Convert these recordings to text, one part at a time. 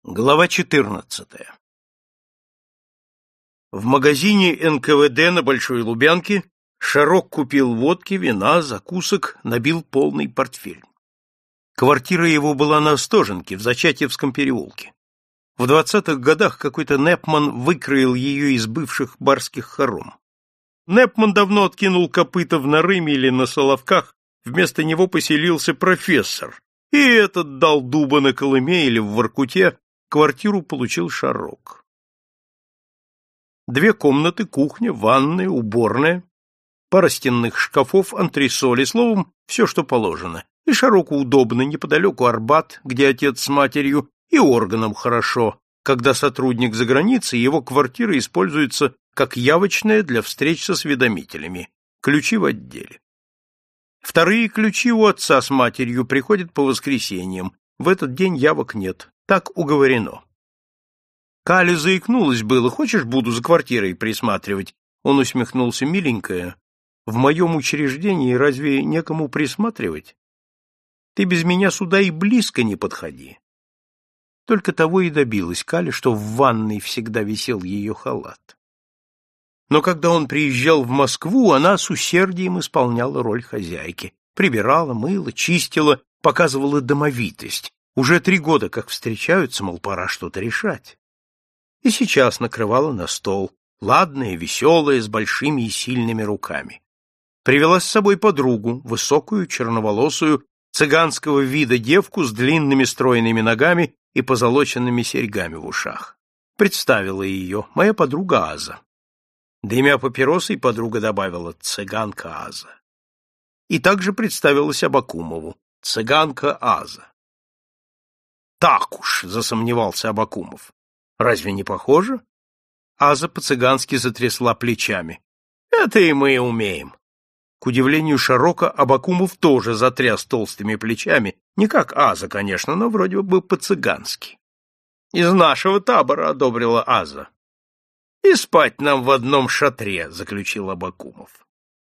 Глава 14. В магазине НКВД на Большой Лубянке Шарок купил водки, вина, закусок, набил полный портфель. Квартира его была на Остоженке, в Зачатьевском переулке. В 20-х годах какой-то Непман выкроил ее из бывших барских хором. Непман давно откинул копыта в Нарыме или на Соловках, вместо него поселился профессор, и этот дал дуба на Колыме или в Воркуте. Квартиру получил Шарок. 2 комнаты, кухня, ванная, уборная, пара стенных шкафов, антресоли, словом, все, что положено. И Шароку удобно, неподалеку Арбат, где отец с матерью, и органам хорошо, когда сотрудник за границей, его квартира используется как явочная для встреч со осведомителями. Ключи в отделе. Вторые ключи у отца с матерью приходят по воскресеньям. В этот день явок нет. Так уговорено. Каля заикнулась было: хочешь, буду за квартирой присматривать? Он усмехнулся: миленькая, в моем учреждении разве некому присматривать? Ты без меня сюда и близко не подходи. Только того и добилась Каля, что в ванной всегда висел ее халат. Но когда он приезжал в Москву, она с усердием исполняла роль хозяйки. Прибирала, мыла, чистила, показывала домовитость. Уже 3 года как встречаются, мол, пора что-то решать. И сейчас накрывала на стол, ладная, веселая, с большими и сильными руками. Привела с собой подругу, высокую, черноволосую, цыганского вида девку с длинными стройными ногами и позолоченными серьгами в ушах. Представила ее: моя подруга Аза. Дымя папиросой, подруга добавила: цыганка Аза. И также представилась Абакумову: цыганка Аза. Так уж, засомневался Абакумов. Разве не похоже? Аза по-цыгански затрясла плечами. Это и мы умеем. К удивлению Шарока, Абакумов тоже затряс толстыми плечами, не как Аза, конечно, но вроде бы по-цыгански. Из нашего табора, одобрила Аза. И спать нам в одном шатре, заключил Абакумов.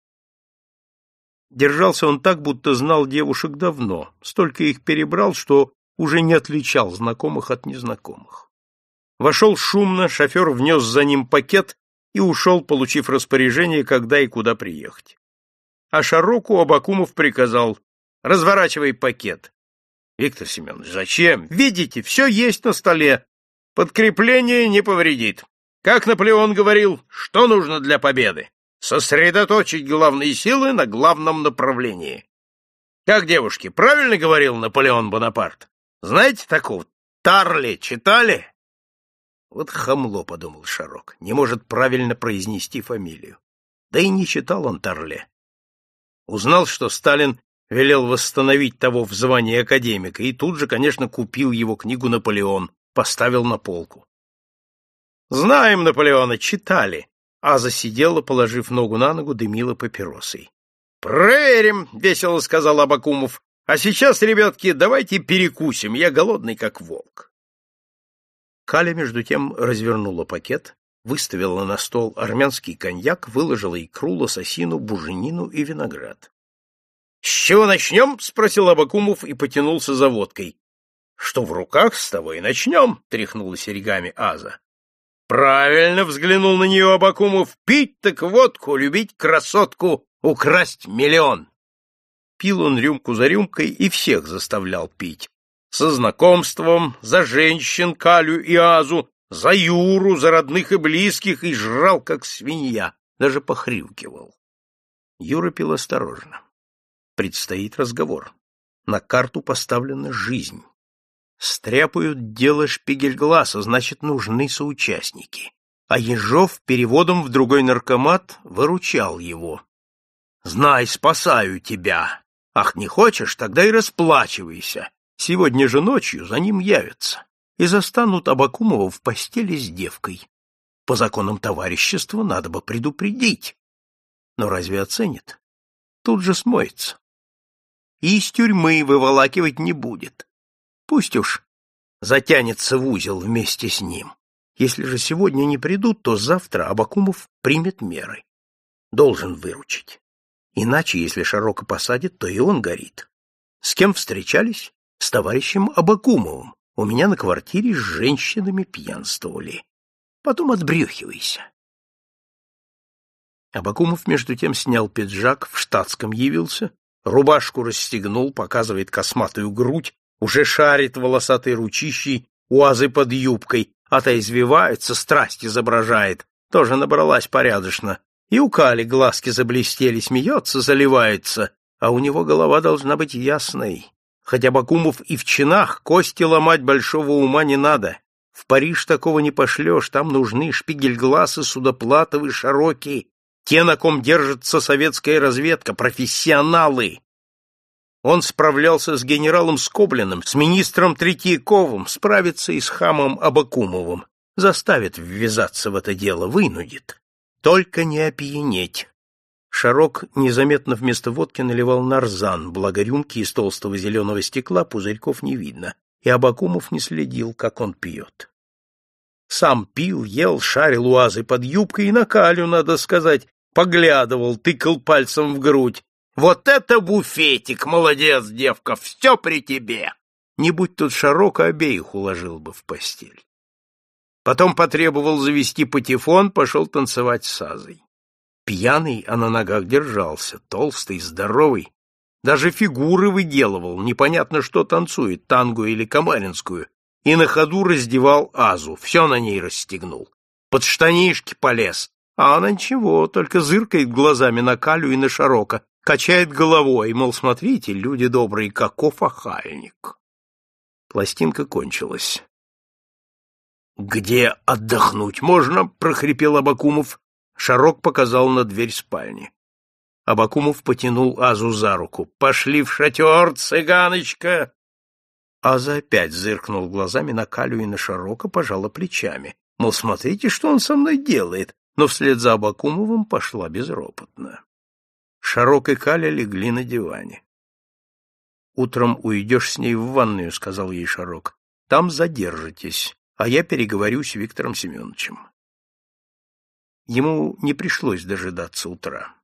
Держался он так, будто знал девушек давно, столько их перебрал, что уже не отличал знакомых от незнакомых. Вошел шумно, шофер внес за ним пакет и ушел, получив распоряжение, когда и куда приехать. А Шароку Абакумов приказал: разворачивай пакет. Виктор Семенович, зачем? Видите, все есть на столе. Подкрепление не повредит. Как Наполеон говорил, что нужно для победы? Сосредоточить главные силы на главном направлении. Как, девушки, правильно говорил Наполеон Бонапарт? Знаете такого? Тарли читали? Вот хамло, подумал Шарок, не может правильно произнести фамилию. Да и не читал он Тарле. Узнал, что Сталин велел восстановить того в звании академика, и тут же, конечно, купил его книгу «Наполеон», поставил на полку. Знаем Наполеона, читали. Аза сидела, положив ногу на ногу, дымила папиросой. Проверим, весело сказал Абакумов. А сейчас, ребятки, давайте перекусим, я голодный как волк. Каля, между тем, развернула пакет, выставила на стол армянский коньяк, выложила икру, лососину, буженину и виноград. — С чего начнем? — спросил Абакумов и потянулся за водкой. — Что в руках, с того и начнем, — тряхнула серьгами Аза. — Правильно, — взглянул на нее Абакумов, — пить так водку, любить красотку, украсть миллион. Пил он рюмку за рюмкой и всех заставлял пить. Со знакомством, за женщин Калю и Азу, за Юру, за родных и близких, и жрал, как свинья, даже похрюкивал. Юра пил осторожно. Предстоит разговор. На карту поставлена жизнь. Стряпают дело Шпигельгласа, значит, нужны соучастники. А Ежов переводом в другой наркомат выручал его. «Знай, спасаю тебя. Ах, не хочешь, тогда и расплачивайся. Сегодня же ночью за ним явятся и застанут Абакумова в постели с девкой. По законам товарищества надо бы предупредить. Но разве оценит? Тут же смоется. И из тюрьмы выволакивать не будет. Пусть уж затянется в узел вместе с ним. Если же сегодня не придут, то завтра Абакумов примет меры. Должен выручить. Иначе, если Шарока посадят, то и он горит. С кем встречались? С товарищем Абакумовым. У меня на квартире с женщинами пьянствовали. Потом отбрехивайся. Абакумов между тем снял пиджак, в штатском явился, рубашку расстегнул, показывает косматую грудь, уже шарит волосатой ручищей у Азы под юбкой, а та извивается, страсть изображает, тоже набралась порядочно. И у Кали глазки заблестели, смеется, заливается, а у него голова должна быть ясной. Хотя Абакумов и в чинах, кости ломать большого ума не надо. В Париж такого не пошлешь, там нужны Шпигельгласы, Судоплатовы, Шароки, те, на ком держится советская разведка, профессионалы. Он справлялся с генералом Скоблиным, с министром Третьяковым, справится и с хамом Абакумовым, заставит ввязаться в это дело, вынудит. Только не опьянеть. Шарок незаметно вместо водки наливал нарзан, благо рюмки из толстого зеленого стекла пузырьков не видно, и Абакумов не следил, как он пьет. Сам пил, ел, шарил у Азы под юбкой и на Калю, надо сказать, поглядывал, тыкал пальцем в грудь. «Вот это буфетик! Молодец, девка! Все при тебе!» Не будь тут Шарок, обеих уложил бы в постель. Потом потребовал завести патефон, пошел танцевать с Азой. Пьяный, а на ногах держался, толстый, здоровый. Даже фигуры выделывал, непонятно что танцует, танго или камаринскую, и на ходу раздевал Азу, все на ней расстегнул. Под штанишки полез, а она ничего, только зыркает глазами на Калю и на Шарока, качает головой, мол, смотрите, люди добрые, каков охальник. Пластинка кончилась. «Где отдохнуть можно?» — прохрипел Абакумов. Шарок показал на дверь спальни. Абакумов потянул Азу за руку. «Пошли в шатер, цыганочка!» Аза опять зыркнул глазами на Калю и на Шарока, пожала плечами. Мол, смотрите, что он со мной делает, но вслед за Абакумовым пошла безропотно. Шарок и Каля легли на диване. «Утром уйдешь с ней в ванную», — сказал ей Шарок. «Там задержитесь, а я переговорю с Виктором Семеновичем». Ему не пришлось дожидаться утра.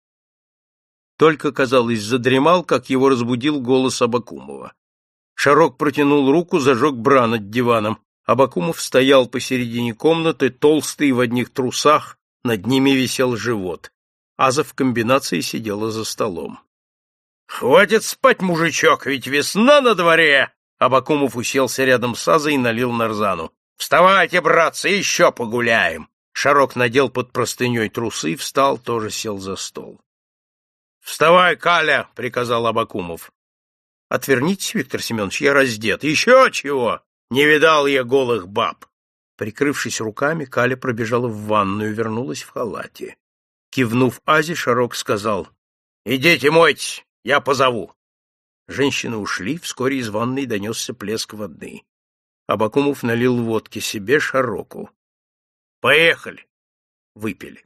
Только, казалось, задремал, как его разбудил голос Абакумова. Шарок протянул руку, зажег бра над диваном. Абакумов стоял посередине комнаты, толстый в одних трусах, над ними висел живот. Аза в комбинации сидела за столом. «Хватит спать, мужичок, ведь весна на дворе!» Абакумов уселся рядом с Азой и налил нарзану. «Вставайте, братцы, еще погуляем!» Шарок надел под простыней трусы, встал, тоже сел за стол. «Вставай, Каля!» — приказал Абакумов. «Отвернитесь, Виктор Семенович, я раздет. Еще чего! Не видал я голых баб!» Прикрывшись руками, Каля пробежала в ванную, вернулась в халате. Кивнув Азе, Шарок сказал: «Идите мойтесь, я позову». Женщины ушли, вскоре из ванной донесся плеск воды. Абакумов налил водки себе, Шароку. «Поехали!» Выпили.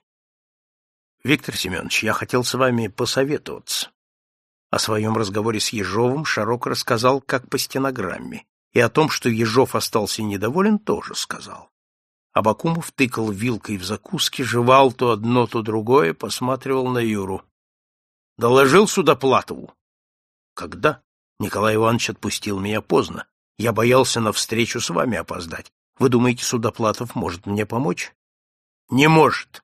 «Виктор Семенович, я хотел с вами посоветоваться». О своем разговоре с Ежовым Шарок рассказал как по стенограмме, и о том, что Ежов остался недоволен, тоже сказал. Абакумов тыкал вилкой в закуски, жевал то одно, то другое, посматривал на Юру. «Доложил Судоплатову?» «Когда?» «Николай Иванович отпустил меня поздно. Я боялся на встречу с вами опоздать. Вы думаете, Судоплатов может мне помочь?» «Не может!»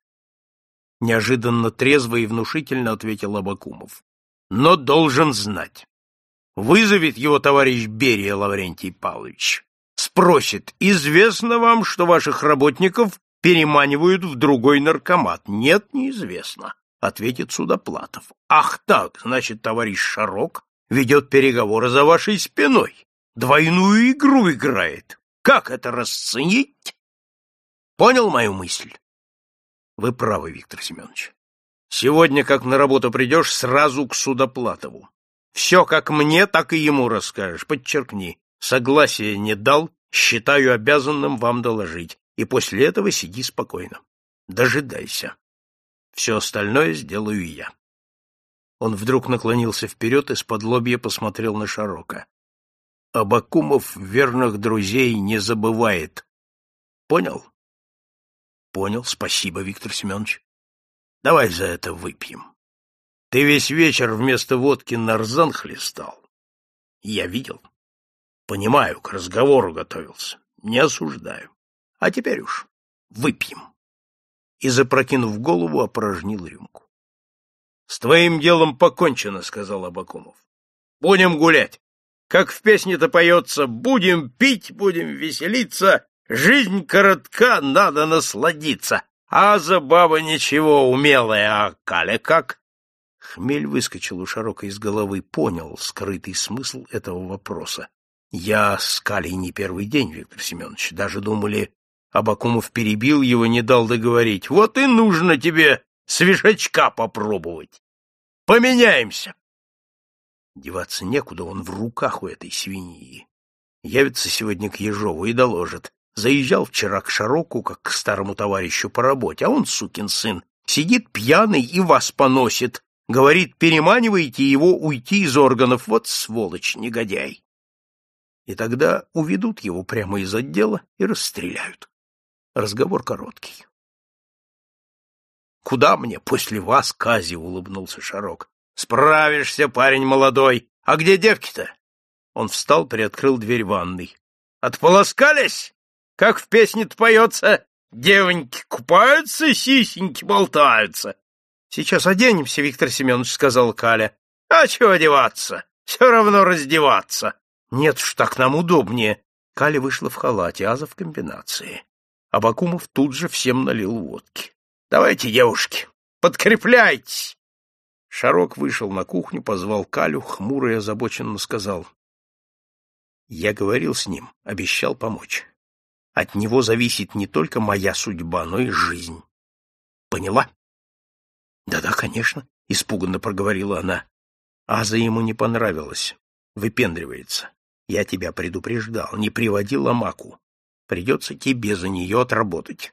Неожиданно трезво и внушительно ответил Абакумов. «Но должен знать. Вызовет его товарищ Берия Лаврентий Павлович. Спросит, известно вам, что ваших работников переманивают в другой наркомат? Нет, неизвестно», — ответит Судоплатов. «Ах так, значит, товарищ Шарок ведет переговоры за вашей спиной, двойную игру играет. Как это расценить? Понял мою мысль?» «Вы правы, Виктор Семенович. Сегодня, как на работу придешь, сразу к Судоплатову. Все как мне, так и ему расскажешь. Подчеркни, согласия не дал, считаю обязанным вам доложить, и после этого сиди спокойно. Дожидайся. Все остальное сделаю я». Он вдруг наклонился вперед и исподлобья посмотрел на Шарока. «Абакумов верных друзей не забывает. Понял?» «Понял. Спасибо, Виктор Семенович. Давай за это выпьем. Ты весь вечер вместо водки нарзан хлестал. Я видел. Понимаю, к разговору готовился. Не осуждаю. А теперь уж выпьем. И, запрокинув голову, опорожнил рюмку. — С твоим делом покончено, — сказал Абакумов. — Будем гулять. Как в песне-то поется: будем пить, будем веселиться, жизнь коротка, надо насладиться. А за баба ничего, умелая, а Каля как? Хмель выскочил у Широка из головы, понял скрытый смысл этого вопроса. Я с Калей не первый день, Виктор Семенович, даже думали... Абакумов перебил его, не дал договорить. Вот и нужно тебе свежачка попробовать. Поменяемся. Деваться некуда, он в руках у этой свиньи. Явится сегодня к Ежову и доложит. Заезжал вчера к Широку, как к старому товарищу по работе, а он, сукин сын, сидит пьяный и вас поносит. Говорит, переманиваете его уйти из органов. Вот сволочь, негодяй. И тогда уведут его прямо из отдела и расстреляют. Разговор короткий. — Куда мне после вас, Кази? — улыбнулся Широк. — Справишься, парень молодой. А где девки-то? Он встал, приоткрыл дверь ванной. — Отполоскались? Как в песне-то поется: девоньки купаются, сисеньки болтаются. — Сейчас оденемся, Виктор Семенович, — сказал Каля. — А чего одеваться? Все равно раздеваться. — Нет уж, так нам удобнее. Каля вышла в халате, Аза в комбинации. Абакумов тут же всем налил водки. — Давайте, девушки, подкрепляйтесь. Широк вышел на кухню, позвал Калю, хмуро и озабоченно сказал: — Я говорил с ним, обещал помочь. От него зависит не только моя судьба, но и жизнь. Поняла? Да — Да-да, конечно, — испуганно проговорила она. Аза ему не понравилась, выпендривается. Я тебя предупреждал, не приводи Ломаку. Придется тебе за нее отработать.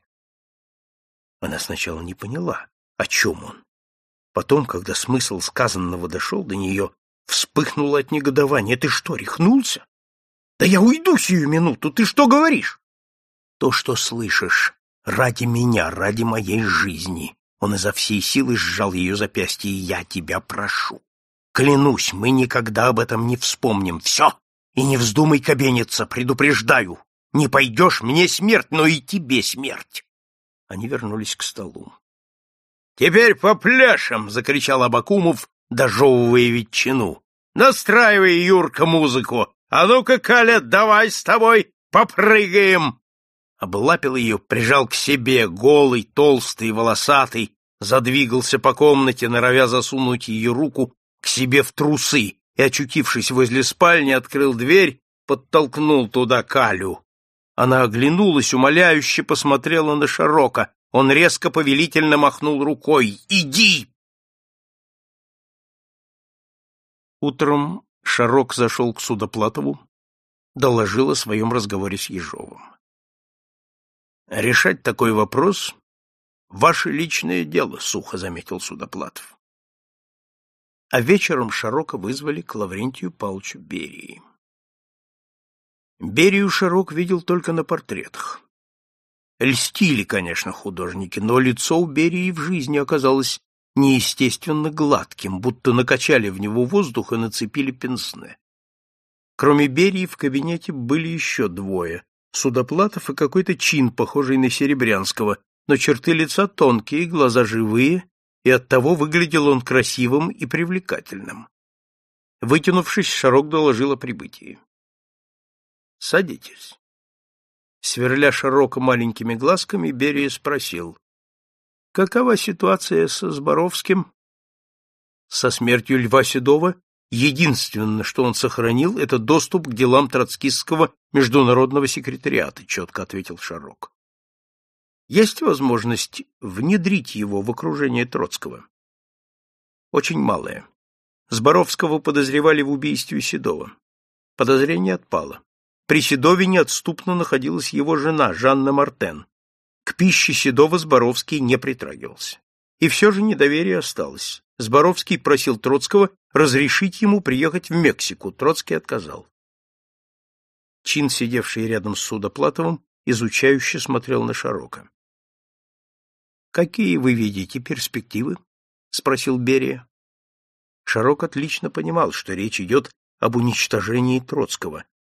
Она сначала не поняла, о чем он. Потом, когда смысл сказанного дошел до нее, вспыхнула от негодования. — Ты что, рехнулся? Да я уйду сию минуту, ты что говоришь? — То, что слышишь, ради меня, ради моей жизни. Он изо всей силы сжал ее запястье. — Я тебя прошу. Клянусь, мы никогда об этом не вспомним. Все! И не вздумай кабениться, предупреждаю. Не пойдешь — мне смерть, но и тебе смерть. Они вернулись к столу. — Теперь попляшем! — закричал Абакумов, дожевывая ветчину. — Настраивай, Юрка, музыку! А ну-ка, Каля, давай с тобой попрыгаем! Облапил ее, прижал к себе, голый, толстый, волосатый, задвигался по комнате, норовя засунуть ее руку к себе в трусы, и, очутившись возле спальни, открыл дверь, подтолкнул туда Калю. Она оглянулась, умоляюще посмотрела на Широка. Он резко повелительно махнул рукой. «Иди!» Утром Широк зашел к Судоплатову, доложил о своем разговоре с Ежовым. «Решать такой вопрос — ваше личное дело», — сухо заметил Судоплатов. А вечером Широка вызвали к Лаврентию Павловичу Берии. Берию Широк видел только на портретах. Льстили, конечно, художники, но лицо у Берии в жизни оказалось неестественно гладким, будто накачали в него воздух и нацепили пенсне. Кроме Берии в кабинете были еще двое — Судоплатов и какой-то чин, похожий на Серебрянского, но черты лица тонкие, глаза живые, и оттого выглядел он красивым и привлекательным. Вытянувшись, Широк доложил о прибытии. — Садитесь. Сверля Широка маленькими глазками, Берия спросил: — Какова ситуация со Зборовским? Со смертью Льва Седова единственное, что он сохранил, это доступ к делам троцкистского международного секретариата, четко ответил Широк. Есть возможность внедрить его в окружение Троцкого? Очень малая. Зборовского подозревали в убийстве Седова. Подозрение отпало. При Седове неотступно находилась его жена Жанна Мартен. К пище Седова Зборовский не притрагивался. И все же недоверие осталось. Зборовский просил Троцкого разрешить ему приехать в Мексику. Троцкий отказал. Чин, сидевший рядом с Судоплатовым, изучающе смотрел на Широка. — Какие вы видите перспективы? — спросил Берия. Широк отлично понимал, что речь идет об уничтожении Троцкого,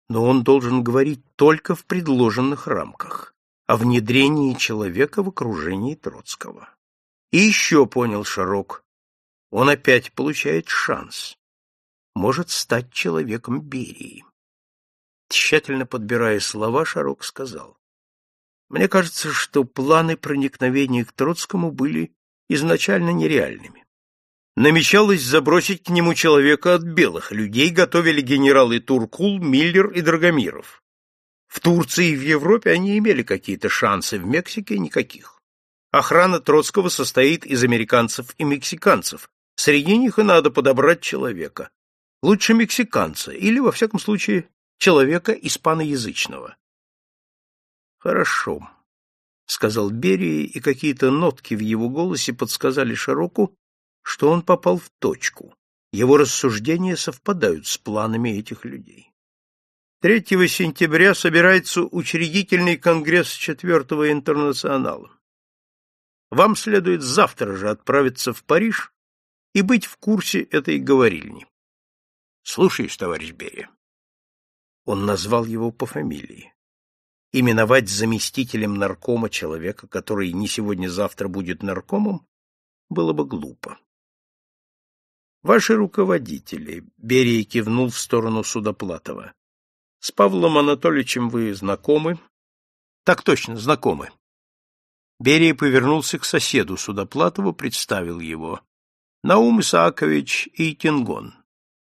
но он должен говорить только в предложенных рамках, о внедрении человека в окружении Троцкого. И еще понял Шарок, он опять получает шанс, может стать человеком Берии. Тщательно подбирая слова, Шарок сказал: «Мне кажется, что планы проникновения к Троцкому были изначально нереальными. Намечалось забросить к нему человека от белых, людей готовили генералы Туркул, Миллер и Драгомиров. В Турции и в Европе они имели какие-то шансы, в Мексике — никаких. Охрана Троцкого состоит из американцев и мексиканцев, среди них и надо подобрать человека. Лучше мексиканца, или, во всяком случае, человека испаноязычного». «Хорошо», — сказал Берия, и какие-то нотки в его голосе подсказали Шароку, что он попал в точку. Его рассуждения совпадают с планами этих людей. 3 сентября собирается учредительный конгресс 4-го интернационала. Вам следует завтра же отправиться в Париж и быть в курсе этой говорильни. Слушаюсь, товарищ Берия. Он назвал его по фамилии. Именовать заместителем наркома человека, который не сегодня-завтра будет наркомом, было бы глупо. Ваши руководители, Берия кивнул в сторону Судоплатова. С Павлом Анатольевичем вы знакомы? Так точно, знакомы. Берия повернулся к соседу Судоплатова, представил его. Наум Исаакович Эйтингон.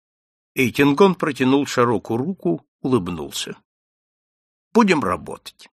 Эйтингон протянул Шароку руку, улыбнулся. Будем работать.